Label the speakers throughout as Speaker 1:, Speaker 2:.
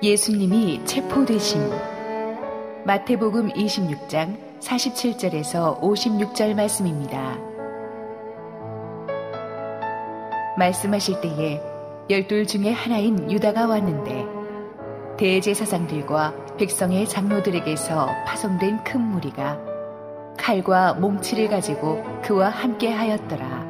Speaker 1: 예수님이 체포되심. 마태복음 26장 47절에서 56절 말씀입니다. 말씀하실 때에 12 중에 하나인 유다가 왔는데 대제사장들과 백성의 장로들에게서 파송된 큰 무리가 칼과 몽치를 가지고 그와 함께 하였더라.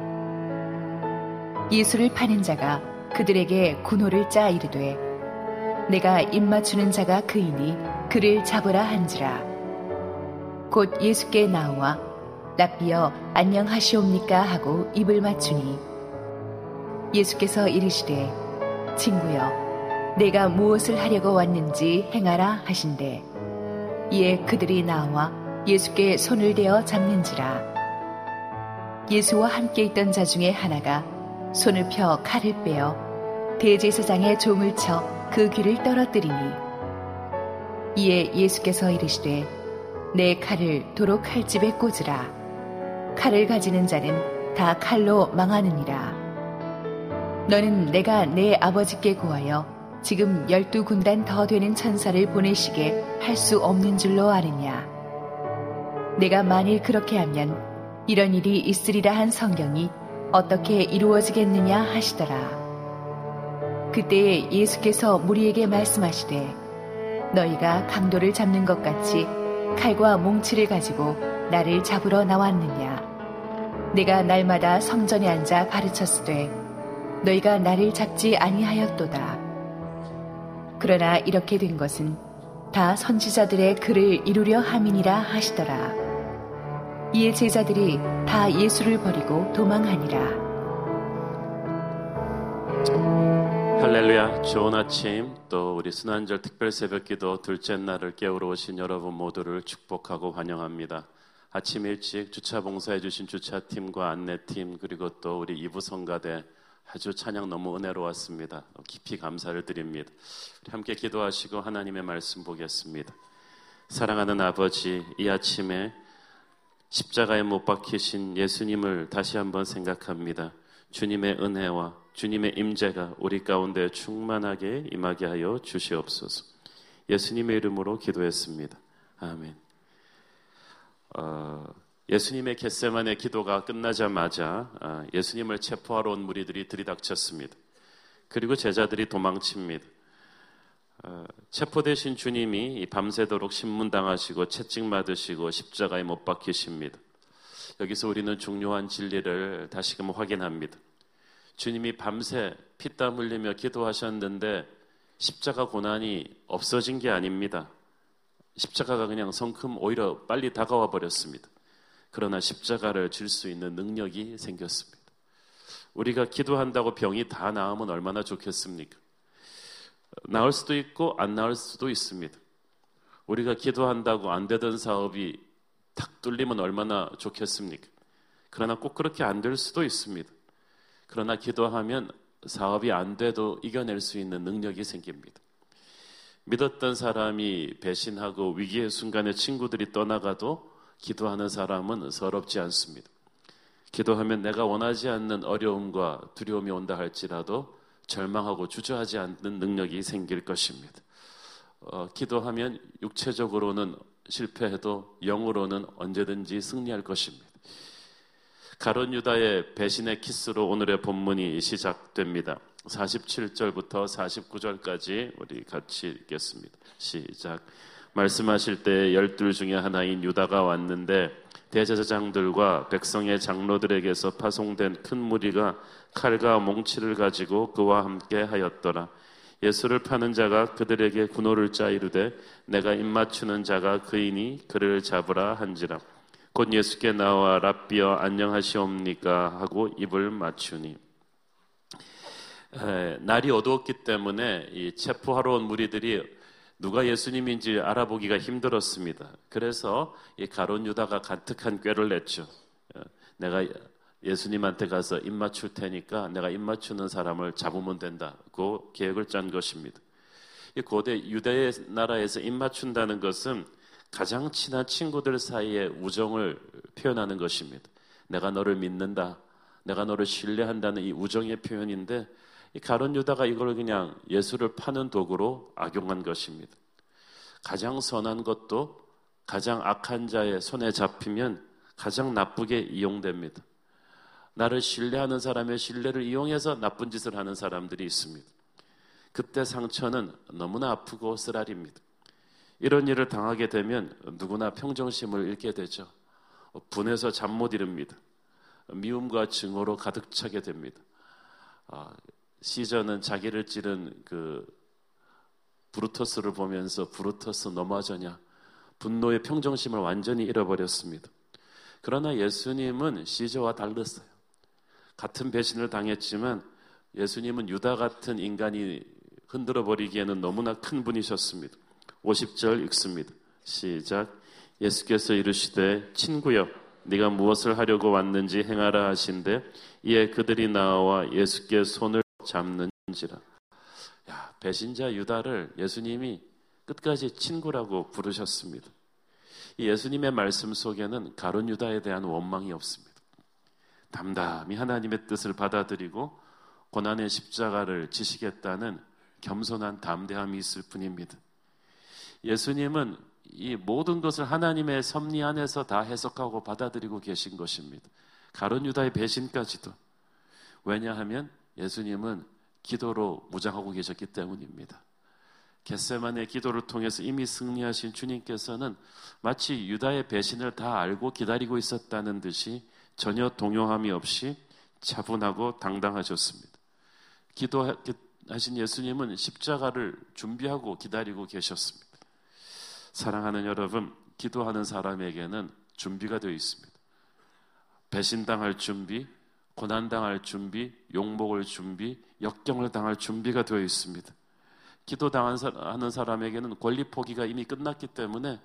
Speaker 1: 예수를 파는 자가 그들에게 군호를 짜 이르되 내가 입맞추는 자가 그이니 그를 잡으라 한지라. 곧 예수께 나와 랍비여 안녕하시옵니까 하고 입을 맞추니 예수께서 이르시되 친구여 내가 무엇을 하려고 왔는지 행하라 하신대. 이에 그들이 나와 예수께 손을 대어 잡는지라. 예수와 함께 있던 자 중에 하나가 손을 펴 칼을 빼어 대제사장의 종을 쳐 그 귀를 떨어뜨리니 이에 예수께서 이르시되 내 칼을 도로 칼집에 꽂으라. 칼을 가지는 자는 다 칼로 망하느니라. 너는 내가 내 아버지께 구하여 지금 12군단 더 되는 천사를 보내시게 할 수 없는 줄로 아느냐. 내가 만일 그렇게 하면 이런 일이 있으리라 한 성경이 어떻게 이루어지겠느냐 하시더라. 그때에 예수께서 무리에게 말씀하시되 너희가 강도를 잡는 것 같이 칼과 몽치를 가지고 나를 잡으러 나왔느냐. 내가 날마다 성전에 앉아 가르쳤으되 너희가 나를 잡지 아니하였도다. 그러나 이렇게 된 것은 다 선지자들의 글을 이루려 함이니라 하시더라. 이에 제자들이 다 예수를 버리고 도망하니라.
Speaker 2: 할렐루야. 좋은 아침. 또 우리 순환절 특별 새벽기도 둘째 날을 깨우러 오신 여러분 모두를 축복하고 환영합니다. 아침 일찍 주차 봉사해 주신 주차팀과 안내팀 그리고 또 우리 이부 성가대 아주 찬양 너무 은혜로웠습니다. 깊이 감사를 드립니다. 우리 함께 기도하시고 하나님의 말씀 보겠습니다. 사랑하는 아버지, 이 아침에 십자가에 못 박히신 예수님을 다시 한번 생각합니다. 주님의 은혜와 주님의 임재가 우리 가운데 충만하게 임하게 하여 주시옵소서. 예수님의 이름으로 기도했습니다. 아멘. 예수님의 겟세마네 기도가 끝나자마자 예수님을 체포하러 온 무리들이 들이닥쳤습니다. 그리고 제자들이 도망칩니다. 체포되신 주님이 밤새도록 신문당하시고 채찍 맞으시고 십자가에 못 박히십니다. 여기서 우리는 중요한 진리를 다시금 확인합니다. 주님이 밤새 피땀 흘리며 기도하셨는데 십자가 고난이 없어진 게 아닙니다. 십자가가 그냥 성큼 오히려 빨리 다가와 버렸습니다. 그러나 십자가를 질 수 있는 능력이 생겼습니다. 우리가 기도한다고 병이 다 나으면 얼마나 좋겠습니까? 나을 수도 있고 안 나을 수도 있습니다. 우리가 기도한다고 안 되던 사업이 탁 뚫리면 얼마나 좋겠습니까? 그러나 꼭 그렇게 안 될 수도 있습니다. 그러나 기도하면 사업이 안 돼도 이겨낼 수 있는 능력이 생깁니다. 믿었던 사람이 배신하고 위기의 순간에 친구들이 떠나가도 기도하는 사람은 서럽지 않습니다. 기도하면 내가 원하지 않는 어려움과 두려움이 온다 할지라도 절망하고 주저하지 않는 능력이 생길 것입니다. 기도하면 육체적으로는 실패해도 영으로는 언제든지 승리할 것입니다. 가룟 유다의 배신의 키스로 오늘의 본문이 시작됩니다. 47절부터 49절까지 우리 같이 읽겠습니다. 시작. 말씀하실 때 12 중에 하나인 유다가 왔는데 대제사장들과 백성의 장로들에게서 파송된 큰 무리가 칼과 몽치를 가지고 그와 함께 하였더라. 예수를 파는 자가 그들에게 군호를 짜 이르되 내가 입맞추는 자가 그이니 그를 잡으라 한지라. 곧 예수께 나와 랍비여 안녕하시옵니까 하고 입을 맞추니. 날이 어두웠기 때문에 이 체포하러 온 무리들이 누가 예수님인지 알아보기가 힘들었습니다. 그래서 이 가룟 유다가 가득한 꾀를 냈죠. 내가 예수님한테 가서 입 맞출 테니까 내가 입 맞추는 사람을 잡으면 된다고 계획을 짠 것입니다. 이 고대 유대 나라에서 입 맞춘다는 것은 가장 친한 친구들 사이에 우정을 표현하는 것입니다. 내가 너를 믿는다, 내가 너를 신뢰한다는 이 우정의 표현인데 이 가룟 유다가 이걸 그냥 예수를 파는 도구로 악용한 것입니다. 가장 선한 것도 가장 악한 자의 손에 잡히면 가장 나쁘게 이용됩니다. 나를 신뢰하는 사람의 신뢰를 이용해서 나쁜 짓을 하는 사람들이 있습니다. 그때 상처는 너무나 아프고 쓰라립니다. 이런 일을 당하게 되면 누구나 평정심을 잃게 되죠. 분해서 잠 못 이룹니다. 미움과 증오로 가득 차게 됩니다. 시저는 자기를 찌른 그 브루터스를 보면서 브루터스 너무하잖냐, 분노의 평정심을 완전히 잃어버렸습니다. 그러나 예수님은 시저와 달랐어요. 같은 배신을 당했지만 예수님은 유다 같은 인간이 흔들어 버리기에는 너무나 큰 분이셨습니다. 50절 읽습니다. 시작. 예수께서 이르시되 친구여 네가 무엇을 하려고 왔는지 행하라 하신대 이에 그들이 나와 예수께 손을 잡는지라. 배신자 유다를 예수님이 끝까지 친구라고 부르셨습니다. 이 예수님의 말씀 속에는 가룟 유다에 대한 원망이 없습니다. 담담히 하나님의 뜻을 받아들이고 고난의 십자가를 지시겠다는 겸손한 담대함이 있을 뿐입니다. 예수님은 이 모든 것을 하나님의 섭리 안에서 다 해석하고 받아들이고 계신 것입니다. 가룟 유다의 배신까지도. 왜냐하면 예수님은 기도로 무장하고 계셨기 때문입니다. 겟세마네 기도를 통해서 이미 승리하신 주님께서는 마치 유다의 배신을 다 알고 기다리고 있었다는 듯이 전혀 동요함이 없이 차분하고 당당하셨습니다. 기도하신 예수님은 십자가를 준비하고 기다리고 계셨습니다. 사랑하는 여러분, 기도하는 사람에게는 준비가 되어 있습니다. 배신당할 준비, 고난당할 준비, 욕먹을 준비, 역경을 당할 준비가 되어 있습니다. 기도하는 사람에게는 권리 포기가 이미 끝났기 때문에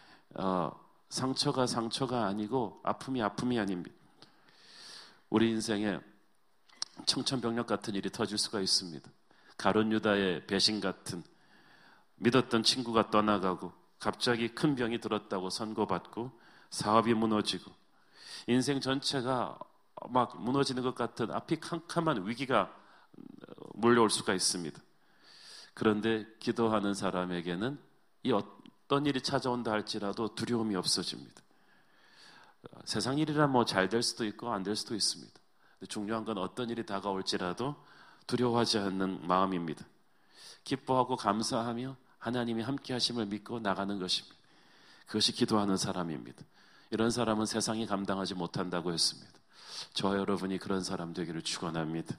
Speaker 2: 상처가 아니고 아픔이 아닙니다. 우리 인생에 청천벽력 같은 일이 터질 수가 있습니다. 가룟 유다의 배신 같은, 믿었던 친구가 떠나가고 갑자기 큰 병이 들었다고 선고받고 사업이 무너지고 인생 전체가 막 무너지는 것 같은 앞이 캄캄한 위기가 몰려올 수가 있습니다. 그런데 기도하는 사람에게는 이 어떤 일이 찾아온다 할지라도 두려움이 없어집니다. 세상 일이라 뭐 잘 될 수도 있고 안 될 수도 있습니다. 근데 중요한 건 어떤 일이 다가올지라도 두려워하지 않는 마음입니다. 기뻐하고 감사하며 하나님이 함께 하심을 믿고 나가는 것입니다. 그것이 기도하는 사람입니다. 이런 사람은 세상이 감당하지 못한다고 했습니다. 저와 여러분이 그런 사람 되기를 축원합니다.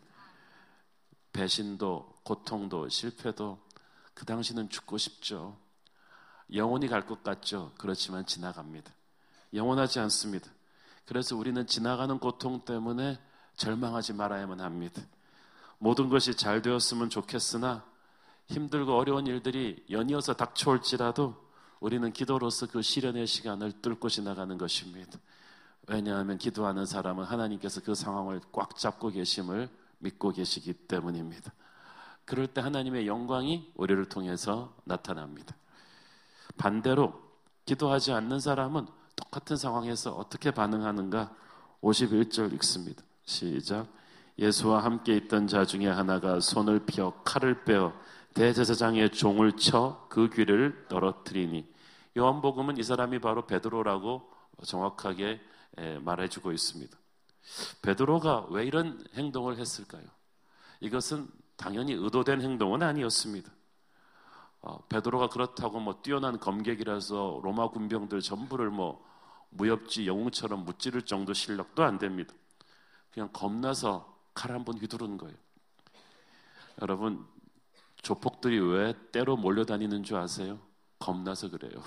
Speaker 2: 배신도 고통도 실패도 그 당시는 죽고 싶죠. 영원히 갈 것 같죠. 그렇지만 지나갑니다. 영원하지 않습니다. 그래서 우리는 지나가는 고통 때문에 절망하지 말아야만 합니다. 모든 것이 잘 되었으면 좋겠으나 힘들고 어려운 일들이 연이어서 닥쳐올지라도 우리는 기도로서 그 시련의 시간을 뚫고 지나가는 것입니다. 왜냐하면 기도하는 사람은 하나님께서 그 상황을 꽉 잡고 계심을 믿고 계시기 때문입니다. 그럴 때 하나님의 영광이 우리를 통해서 나타납니다. 반대로 기도하지 않는 사람은 똑같은 상황에서 어떻게 반응하는가? 51절 읽습니다. 시작. 예수와 함께 있던 자 중에 하나가 손을 펴 칼을 빼어 대제사장의 종을 쳐 그 귀를 떨어뜨리니. 요한복음은 이 사람이 바로 베드로라고 정확하게 말해주고 있습니다. 베드로가 왜 이런 행동을 했을까요? 이것은 당연히 의도된 행동은 아니었습니다. 베드로가 그렇다고 뭐 뛰어난 검객이라서 로마 군병들 전부를 뭐 무협지 영웅처럼 무찌를 정도 실력도 안 됩니다. 그냥 겁나서 칼 한번 휘두른 거예요. 여러분, 조폭들이 왜 때로 몰려다니는 줄 아세요? 겁나서 그래요.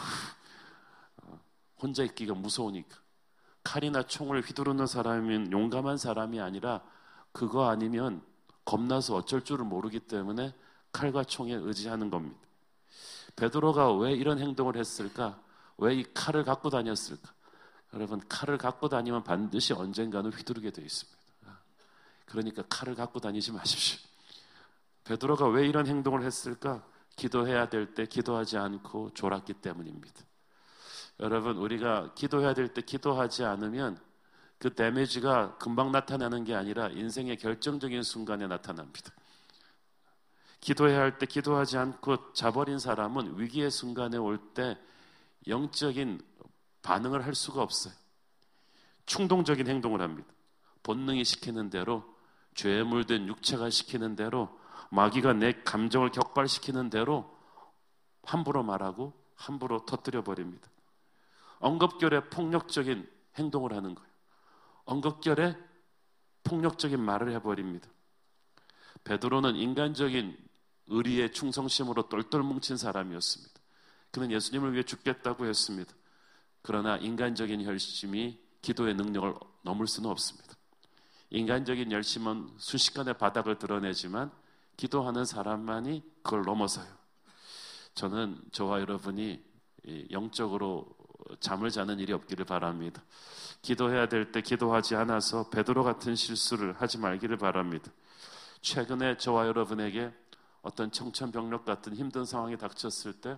Speaker 2: 혼자 있기가 무서우니까. 칼이나 총을 휘두르는 사람은 용감한 사람이 아니라 그거 아니면 겁나서 어쩔 줄을 모르기 때문에 칼과 총에 의지하는 겁니다. 베드로가 왜 이런 행동을 했을까? 왜 이 칼을 갖고 다녔을까? 여러분, 칼을 갖고 다니면 반드시 언젠가는 휘두르게 되어 있습니다. 그러니까 칼을 갖고 다니지 마십시오. 베드로가 왜 이런 행동을 했을까? 기도해야 될 때 기도하지 않고 졸았기 때문입니다. 여러분, 우리가 기도해야 될 때 기도하지 않으면 그 데미지가 금방 나타나는 게 아니라 인생의 결정적인 순간에 나타납니다. 기도해야 할 때 기도하지 않고 자버린 사람은 위기의 순간에 올 때 영적인 반응을 할 수가 없어요. 충동적인 행동을 합니다. 본능이 시키는 대로, 죄에 물든 육체가 시키는 대로, 마귀가 내 감정을 격발시키는 대로 함부로 말하고 함부로 터뜨려 버립니다. 엉겁결에 폭력적인 행동을 하는 거예요. 엉겁결에 폭력적인 말을 해버립니다. 베드로는 인간적인 의리의 충성심으로 똘똘 뭉친 사람이었습니다. 그는 예수님을 위해 죽겠다고 했습니다. 그러나 인간적인 열심이 기도의 능력을 넘을 수는 없습니다. 인간적인 열심은 순식간에 바닥을 드러내지만 기도하는 사람만이 그걸 넘어서요. 저는 저와 여러분이 영적으로 잠을 자는 일이 없기를 바랍니다. 기도해야 될 때 기도하지 않아서 베드로 같은 실수를 하지 말기를 바랍니다. 최근에 저와 여러분에게 어떤 청천벽력 같은 힘든 상황이 닥쳤을 때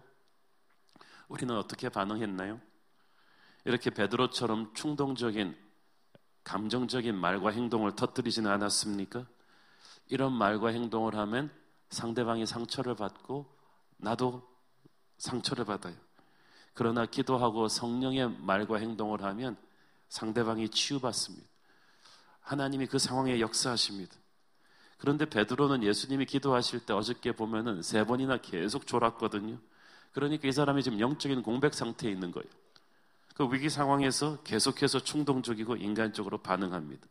Speaker 2: 우리는 어떻게 반응했나요? 이렇게 베드로처럼 충동적인 감정적인 말과 행동을 터뜨리지는 않았습니까? 이런 말과 행동을 하면 상대방이 상처를 받고 나도 상처를 받아요. 그러나 기도하고 성령의 말과 행동을 하면 상대방이 치유받습니다. 하나님이 그 상황에 역사하십니다. 그런데 베드로는 예수님이 기도하실 때 어저께 보면은 3번이나 계속 졸았거든요. 그러니까 이 사람이 지금 영적인 공백 상태에 있는 거예요. 그 위기 상황에서 계속해서 충동적이고 인간적으로 반응합니다.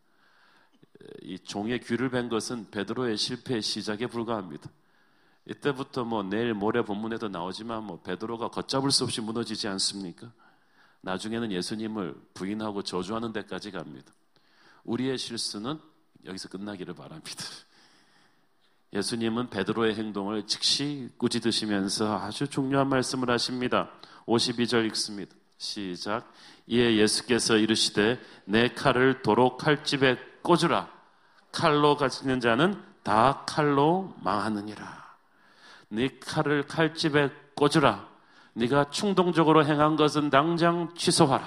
Speaker 2: 이 종의 귀를 벤 것은 베드로의 실패의 시작에 불과합니다. 이때부터 내일 모레 본문에도 나오지만 베드로가 걷잡을 수 없이 무너지지 않습니까? 나중에는 예수님을 부인하고 저주하는 데까지 갑니다. 우리의 실수는 여기서 끝나기를 바랍니다. 예수님은 베드로의 행동을 즉시 꾸짖으시면서 아주 중요한 말씀을 하십니다. 52절 읽습니다. 시작. 이에 예수께서 이르시되 내 칼을 도로 칼집에 꽂으라. 칼로 가지는 자는 다 칼로 망하느니라. 네 칼을 칼집에 꽂으라. 네가 충동적으로 행한 것은 당장 취소하라.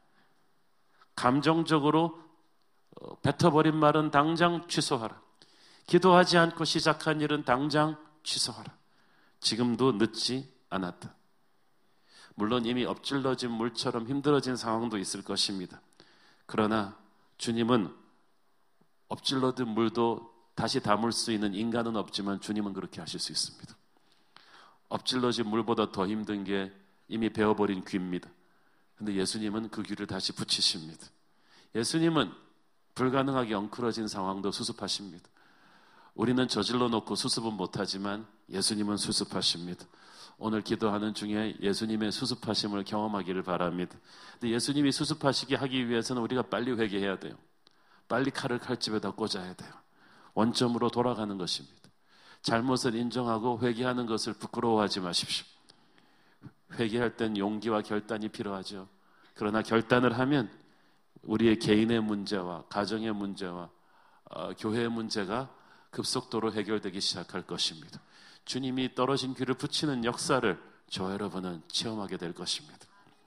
Speaker 2: 감정적으로 뱉어버린 말은 당장 취소하라. 기도하지 않고 시작한 일은 당장 취소하라. 지금도 늦지 않았다. 물론 이미 엎질러진 물처럼 힘들어진 상황도 있을 것입니다. 그러나 주님은 엎질러진 물도 다시 담을 수 있는 인간은 없지만 주님은 그렇게 하실 수 있습니다. 엎질러진 물보다 더 힘든 게 이미 베어버린 귀입니다. 그런데 예수님은 그 귀를 다시 붙이십니다. 예수님은 불가능하게 엉클어진 상황도 수습하십니다. 우리는 저질러 놓고 수습은 못하지만 예수님은 수습하십니다. 오늘 기도하는 중에 예수님의 수습하심을 경험하기를 바랍니다. 근데 예수님이 수습하시게 하기 위해서는 우리가 빨리 회개해야 돼요. 빨리 칼을 칼집에다 꽂아야 돼요. 원점으로 돌아가는 것입니다. 잘못을 인정하고 회개하는 것을 부끄러워하지 마십시오. 회개할 땐 용기와 결단이 필요하죠. 그러나 결단을 하면 우리의 개인의 문제와 가정의 문제와 교회의 문제가 급속도로 해결되기 시작할 것입니다. 주님이 떨어진 귀를 붙이는 역사를 저와 여러분은 체험하게 될 것입니다.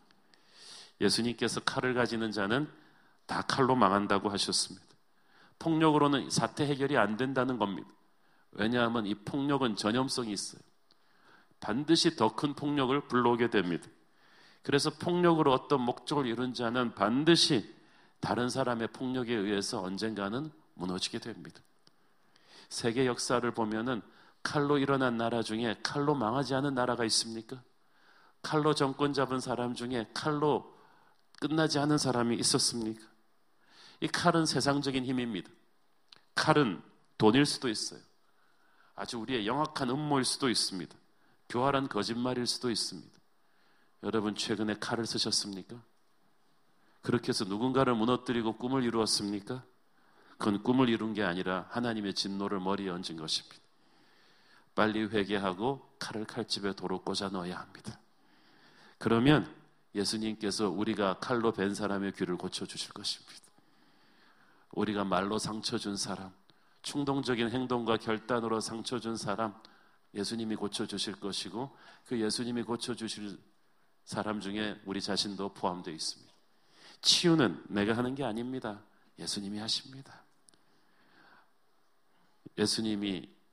Speaker 2: 예수님께서 칼을 가지는 자는 다 칼로 망한다고 하셨습니다. 폭력으로는 사태 해결이 안 된다는 겁니다. 왜냐하면 이 폭력은 전염성이 있어요. 반드시 더 큰 폭력을 불러오게 됩니다. 그래서 폭력으로 어떤 목적을 이룬 자는 반드시 다른 사람의 폭력에 의해서 언젠가는 무너지게 됩니다. 세계 역사를 보면은 칼로 일어난 나라 중에 칼로 망하지 않은 나라가 있습니까? 칼로 정권 잡은 사람 중에 칼로 끝나지 않은 사람이 있었습니까? 이 칼은 세상적인 힘입니다. 칼은 돈일 수도 있어요. 아주 우리의 영악한 음모일 수도 있습니다. 교활한 거짓말일 수도 있습니다. 여러분 최근에 칼을 쓰셨습니까? 그렇게 해서 누군가를 무너뜨리고 꿈을 이루었습니까? 그건 꿈을 이룬 게 아니라 하나님의 진노를 머리에 얹은 것입니다. 빨리 회개하고 칼을 칼집에 도로 꽂아 넣어야 합니다. 그러면 예수님께서 우리가 칼로 벤 사람의 귀를 고쳐주실 것입니다. 우리가 말로 상처 준 사람, 충동적인 행동과 결단으로 상처 준 사람 예수님이 고쳐주실 것이고 그 예수님이 고쳐주실 사람 중에 우리 자신도 포함되어 있습니다. 치유는 내가 하는 게 아닙니다. 예수님이 하십니다. 예수님이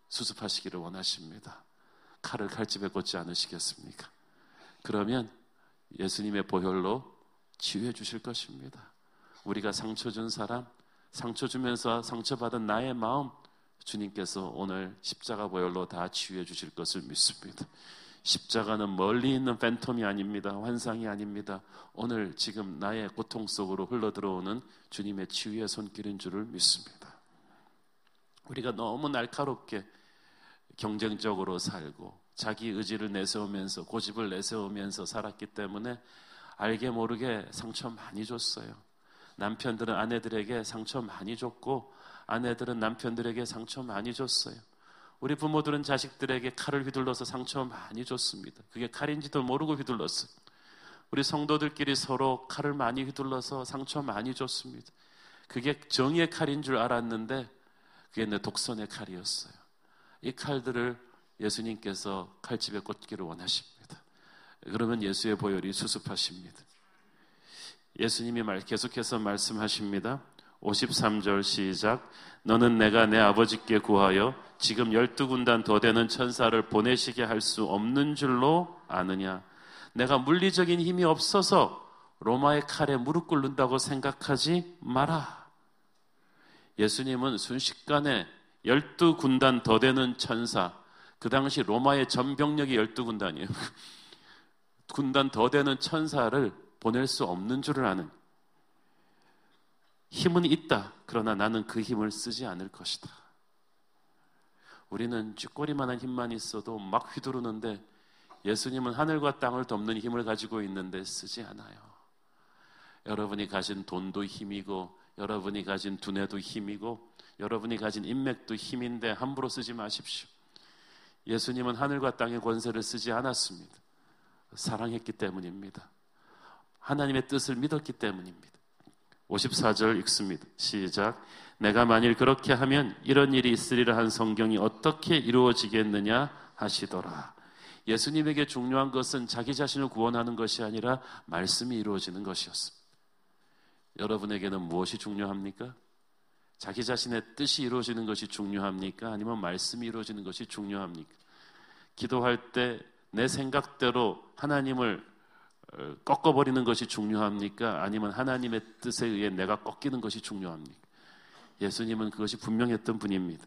Speaker 2: 수습하시기를 원하십니다. 칼을 칼집에 꽂지 않으시겠습니까? 그러면 예수님의 보혈로 치유해 주실 것입니다. 우리가 상처 준 사람, 상처 주면서 상처받은 나의 마음, 주님께서 오늘 십자가 보혈로 다 치유해 주실 것을 믿습니다. 십자가는 멀리 있는 팬텀이 아닙니다. 환상이 아닙니다. 오늘 지금 나의 고통 속으로 흘러들어오는 주님의 치유의 손길인 줄을 믿습니다. 우리가 너무 날카롭게 경쟁적으로 살고 자기 의지를 내세우면서 고집을 내세우면서 살았기 때문에 알게 모르게 상처 많이 줬어요. 남편들은 아내들에게 상처 많이 줬고 아내들은 남편들에게 상처 많이 줬어요. 우리 부모들은 자식들에게 칼을 휘둘러서 상처 많이 줬습니다. 그게 칼인지도 모르고 휘둘렀어요. 우리 성도들끼리 서로 칼을 많이 휘둘러서 상처 많이 줬습니다. 그게 정의의 칼인 줄 알았는데 그게 내 독선의 칼이었어요. 이 칼들을 예수님께서 칼집에 꽂기를 원하십니다. 그러면 예수의 보혈이 수습하십니다. 예수님이 계속해서 말씀하십니다. 53절 시작. 너는 내가 내 아버지께 구하여 지금 12군단 더 되는 천사를 보내시게 할 수 없는 줄로 아느냐. 내가 물리적인 힘이 없어서 로마의 칼에 무릎 꿇는다고 생각하지 마라. 예수님은 순식간에 12군단 더 되는 천사, 그 당시 로마의 전병력이 12군단이에요. 군단 더 되는 천사를 보낼 수 없는 줄을 아는, 힘은 있다. 그러나 나는 그 힘을 쓰지 않을 것이다. 우리는 쥐꼬리만한 힘만 있어도 막 휘두르는데 예수님은 하늘과 땅을 덮는 힘을 가지고 있는데 쓰지 않아요. 여러분이 가진 돈도 힘이고 여러분이 가진 두뇌도 힘이고 여러분이 가진 인맥도 힘인데 함부로 쓰지 마십시오. 예수님은 하늘과 땅의 권세를 쓰지 않았습니다. 사랑했기 때문입니다. 하나님의 뜻을 믿었기 때문입니다. 54절 읽습니다. 시작. 내가 만일 그렇게 하면 이런 일이 있으리라 한 성경이 어떻게 이루어지겠느냐 하시더라. 예수님에게 중요한 것은 자기 자신을 구원하는 것이 아니라 말씀이 이루어지는 것이었습니다. 여러분에게는 무엇이 중요합니까? 자기 자신의 뜻이 이루어지는 것이 중요합니까? 아니면 말씀이 이루어지는 것이 중요합니까? 기도할 때 내 생각대로 하나님을 꺾어버리는 것이 중요합니까? 아니면 하나님의 뜻에 의해 내가 꺾이는 것이 중요합니까? 예수님은 그것이 분명했던 분입니다.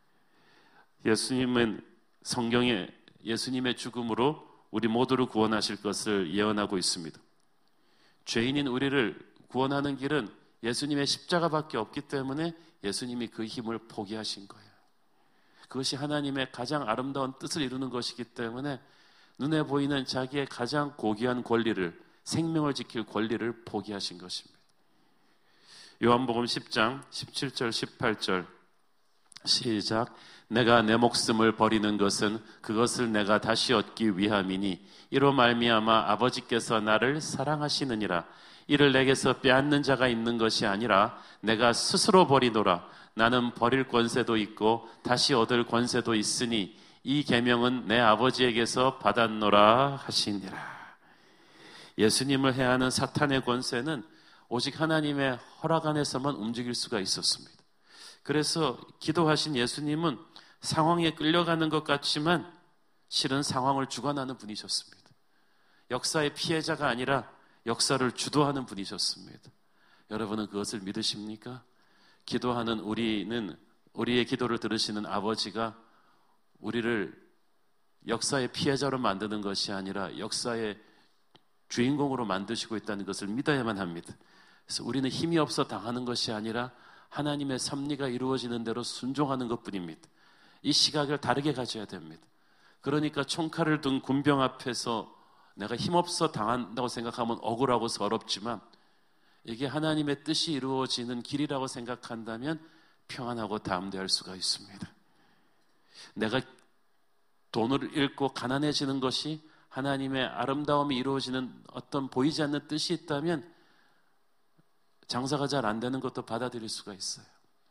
Speaker 2: 예수님은 성경에 예수님의 죽음으로 우리 모두를 구원하실 것을 예언하고 있습니다. 죄인인 우리를 구원하는 길은 예수님의 십자가밖에 없기 때문에 예수님이 그 힘을 포기하신 거예요. 그것이 하나님의 가장 아름다운 뜻을 이루는 것이기 때문에 눈에 보이는 자기의 가장 고귀한 권리를, 생명을 지킬 권리를 포기하신 것입니다. 요한복음 10장 17절 18절 시작. 내가 내 목숨을 버리는 것은 그것을 내가 다시 얻기 위함이니 이로 말미암아 아버지께서 나를 사랑하시느니라. 이를 내게서 빼앗는 자가 있는 것이 아니라 내가 스스로 버리노라. 나는 버릴 권세도 있고 다시 얻을 권세도 있으니 이 계명은 내 아버지에게서 받았노라 하시니라. 예수님을 해하는 사탄의 권세는 오직 하나님의 허락 안에서만 움직일 수가 있었습니다. 그래서 기도하신 예수님은 상황에 끌려가는 것 같지만 실은 상황을 주관하는 분이셨습니다. 역사의 피해자가 아니라 역사를 주도하는 분이셨습니다. 여러분은 그것을 믿으십니까? 기도하는 우리의 기도를 들으시는 아버지가 우리를 역사의 피해자로 만드는 것이 아니라 역사의 주인공으로 만드시고 있다는 것을 믿어야만 합니다. 그래서 우리는 힘이 없어 당하는 것이 아니라 하나님의 섭리가 이루어지는 대로 순종하는 것뿐입니다. 이 시각을 다르게 가져야 됩니다. 그러니까 총칼을 든 군병 앞에서 내가 힘없어 당한다고 생각하면 억울하고 서럽지만 이게 하나님의 뜻이 이루어지는 길이라고 생각한다면 평안하고 담대할 수가 있습니다. 내가 돈을 잃고 가난해지는 것이 하나님의 아름다움이 이루어지는 어떤 보이지 않는 뜻이 있다면 장사가 잘 안 되는 것도 받아들일 수가 있어요.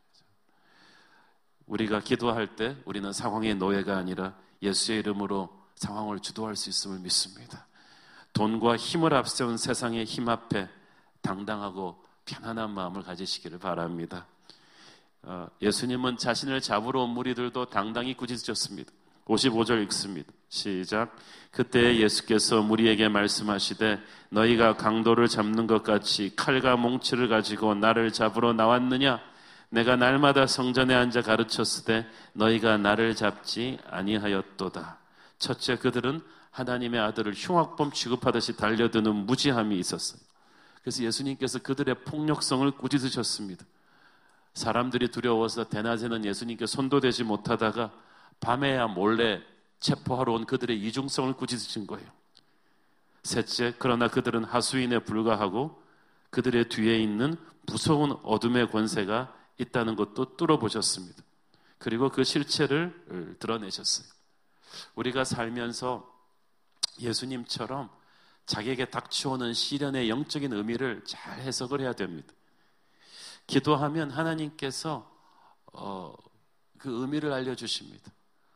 Speaker 2: 우리가 기도할 때 우리는 상황의 노예가 아니라 예수의 이름으로 상황을 주도할 수 있음을 믿습니다. 돈과 힘을 앞세운 세상의 힘 앞에 당당하고 편안한 마음을 가지시기를 바랍니다. 예수님은 자신을 잡으러 온 무리들도 당당히 꾸짖으셨습니다. 55절 읽습니다. 시작. 그때 예수께서 무리에게 말씀하시되 너희가 강도를 잡는 것 같이 칼과 몽치를 가지고 나를 잡으러 나왔느냐? 내가 날마다 성전에 앉아 가르쳤으되 너희가 나를 잡지 아니하였도다. 첫째, 그들은 하나님의 아들을 흉악범 취급하듯이 달려드는 무지함이 있었어요. 그래서 예수님께서 그들의 폭력성을 꾸짖으셨습니다. 사람들이 두려워서 대낮에는 예수님께 손도 대지 못하다가 밤에야 몰래 체포하러 온 그들의 이중성을 꾸짖으신 거예요. 셋째, 그러나 그들은 하수인에 불과하고 그들의 뒤에 있는 무서운 어둠의 권세가 있다는 것도 뚫어보셨습니다. 그리고 그 실체를 드러내셨어요. 우리가 살면서 예수님처럼 자기에게 닥쳐오는 시련의 영적인 의미를 잘 해석을 해야 됩니다. 기도하면 하나님께서 그 의미를 알려주십니다.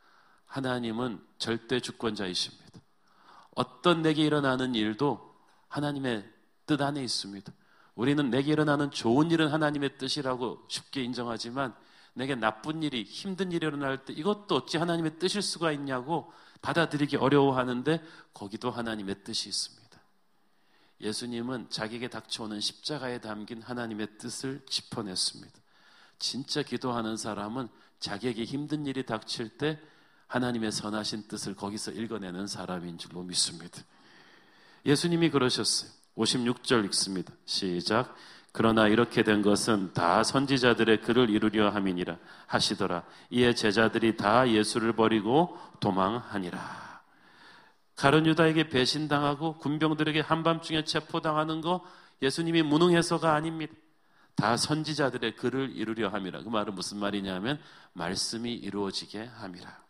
Speaker 2: 하나님은 절대 주권자이십니다. 어떤 내게 일어나는 일도 하나님의 뜻 안에 있습니다. 우리는 내게 일어나는 좋은 일은 하나님의 뜻이라고 쉽게 인정하지만 내게 나쁜 일이, 힘든 일이 일어날 때 이것도 어찌 하나님의 뜻일 수가 있냐고 받아들이기 어려워하는데 거기도 하나님의 뜻이 있습니다. 예수님은 자기에게 닥쳐오는 십자가에 담긴 하나님의 뜻을 짚어냈습니다. 진짜 기도하는 사람은 자기에게 힘든 일이 닥칠 때 하나님의 선하신 뜻을 거기서 읽어내는 사람인 줄로 믿습니다. 예수님이 그러셨어요. 56절 읽습니다. 시작. 그러나 이렇게 된 것은 다 선지자들의 글을 이루려 함이니라 하시더라. 이에 제자들이 다 예수를 버리고 도망하니라. 가룟 유다에게 배신당하고 군병들에게 한밤중에 체포당하는 거 예수님이 무능해서가 아닙니다. 다 선지자들의 글을 이루려 함이라. 그 말은 무슨 말이냐면 말씀이 이루어지게 함이라.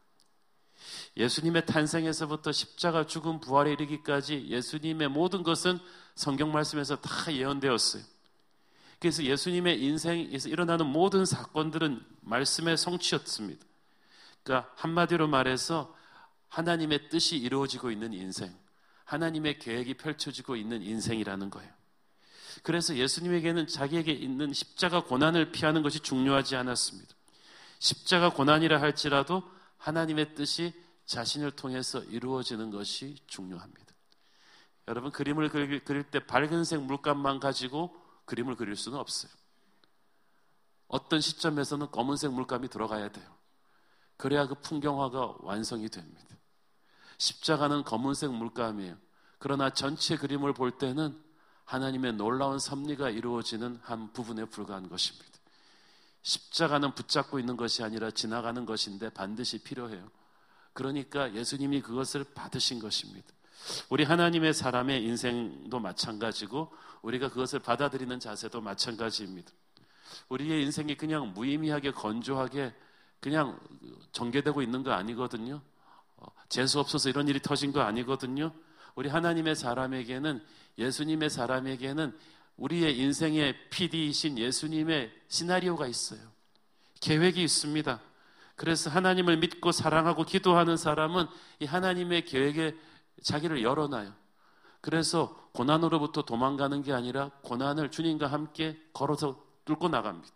Speaker 2: 예수님의 탄생에서부터 십자가 죽음 부활에 이르기까지 예수님의 모든 것은 성경 말씀에서 다 예언되었어요. 그래서 예수님의 인생에서 일어나는 모든 사건들은 말씀의 성취였습니다. 그러니까 한마디로 말해서 하나님의 뜻이 이루어지고 있는 인생, 하나님의 계획이 펼쳐지고 있는 인생이라는 거예요. 그래서 예수님에게는 자기에게 있는 십자가 고난을 피하는 것이 중요하지 않았습니다. 십자가 고난이라 할지라도 하나님의 뜻이 자신을 통해서 이루어지는 것이 중요합니다. 여러분, 그림을 그릴 때 밝은색 물감만 가지고 그림을 그릴 수는 없어요. 어떤 시점에서는 검은색 물감이 들어가야 돼요. 그래야 그 풍경화가 완성이 됩니다. 십자가는 검은색 물감이에요. 그러나 전체 그림을 볼 때는 하나님의 놀라운 섭리가 이루어지는 한 부분에 불과한 것입니다. 십자가는 붙잡고 있는 것이 아니라 지나가는 것인데 반드시 필요해요. 그러니까 예수님이 그것을 받으신 것입니다. 우리 하나님의 사람의 인생도 마찬가지고 우리가 그것을 받아들이는 자세도 마찬가지입니다. 우리의 인생이 그냥 무의미하게 건조하게 그냥 전개되고 있는 거 아니거든요. 재수 없어서 이런 일이 터진 거 아니거든요. 우리 하나님의 사람에게는, 예수님의 사람에게는 우리의 인생의 PD이신 예수님의 시나리오가 있어요. 계획이 있습니다. 그래서 하나님을 믿고 사랑하고 기도하는 사람은 이 하나님의 계획에 자기를 열어놔요. 그래서 고난으로부터 도망가는 게 아니라 고난을 주님과 함께 걸어서 뚫고 나갑니다.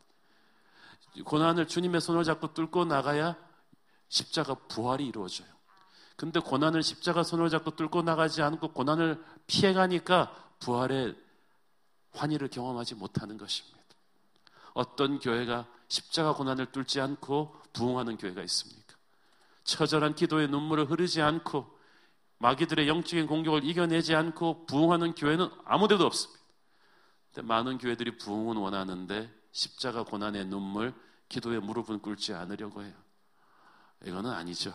Speaker 2: 고난을 주님의 손을 잡고 뚫고 나가야 십자가 부활이 이루어져요. 근데 고난을 십자가 손을 잡고 뚫고 나가지 않고 고난을 피해가니까 부활의 환희를 경험하지 못하는 것입니다. 어떤 교회가 십자가 고난을 뚫지 않고 부흥하는 교회가 있습니까? 처절한 기도의 눈물을 흐르지 않고 마귀들의 영적인 공격을 이겨내지 않고 부흥하는 교회는 아무 데도 없습니다. 근데 많은 교회들이 부흥은 원하는데 십자가 고난의 눈물, 기도의 무릎은 꿇지 않으려고 해요. 이거는 아니죠.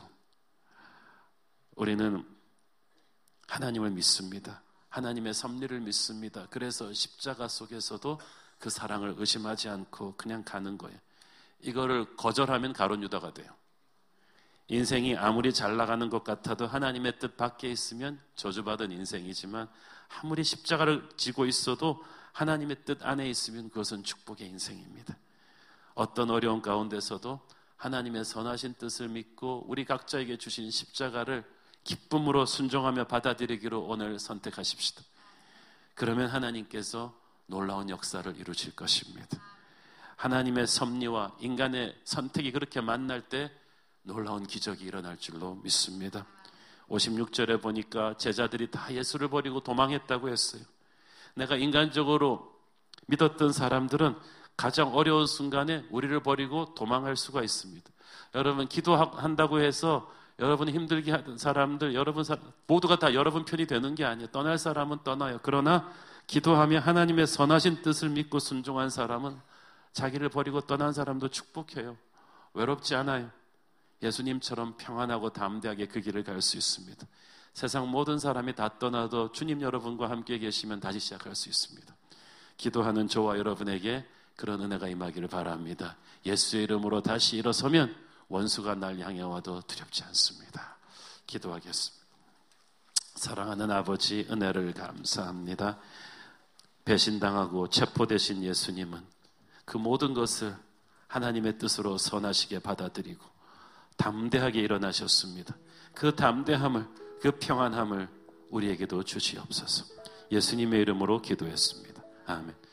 Speaker 2: 우리는 하나님을 믿습니다. 하나님의 섭리를 믿습니다. 그래서 십자가 속에서도 그 사랑을 의심하지 않고 그냥 가는 거예요. 이거를 거절하면 가룟 유다가 돼요. 인생이 아무리 잘 나가는 것 같아도 하나님의 뜻 밖에 있으면 저주받은 인생이지만 아무리 십자가를 지고 있어도 하나님의 뜻 안에 있으면 그것은 축복의 인생입니다. 어떤 어려운 가운데서도 하나님의 선하신 뜻을 믿고 우리 각자에게 주신 십자가를 기쁨으로 순종하며 받아들이기로 오늘 선택하십시다. 그러면 하나님께서 놀라운 역사를 이루실 것입니다. 하나님의 섭리와 인간의 선택이 그렇게 만날 때 놀라운 기적이 일어날 줄로 믿습니다. 56절에 보니까 제자들이 다 예수를 버리고 도망했다고 했어요. 내가 인간적으로 믿었던 사람들은 가장 어려운 순간에 우리를 버리고 도망할 수가 있습니다. 여러분, 기도한다고 해서 여러분이 힘들게 하던 사람들, 모두가 다 여러분 편이 되는 게 아니에요. 떠날 사람은 떠나요. 그러나 기도하며 하나님의 선하신 뜻을 믿고 순종한 사람은 자기를 버리고 떠난 사람도 축복해요. 외롭지 않아요. 예수님처럼 평안하고 담대하게 그 길을 갈 수 있습니다. 세상 모든 사람이 다 떠나도 주님 여러분과 함께 계시면 다시 시작할 수 있습니다. 기도하는 저와 여러분에게 그런 은혜가 임하기를 바랍니다. 예수의 이름으로 다시 일어서면 원수가 날 향해 와도 두렵지 않습니다. 기도하겠습니다. 사랑하는 아버지, 은혜를 감사합니다. 배신당하고 체포되신 예수님은 그 모든 것을 하나님의 뜻으로 선하시게 받아들이고 담대하게 일어나셨습니다. 그 담대함을, 그 평안함을 우리에게도 주시옵소서. 예수님의 이름으로 기도했습니다. 아멘.